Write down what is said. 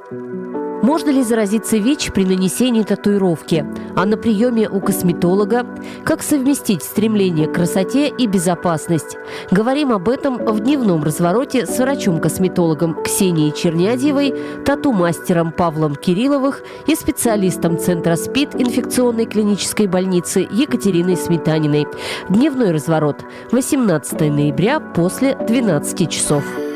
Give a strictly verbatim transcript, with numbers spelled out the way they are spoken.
Можно ли заразиться ВИЧ при нанесении татуировки? А на приеме у косметолога? Как совместить стремление к красоте и безопасность? Говорим об этом в дневном развороте с врачом-косметологом Ксенией Чернядьевой, тату-мастером Павлом Кирилловых и специалистом Центра СПИД инфекционной клинической больницы Екатериной Сметаниной. Дневной разворот. восемнадцатое ноября после двенадцати часов.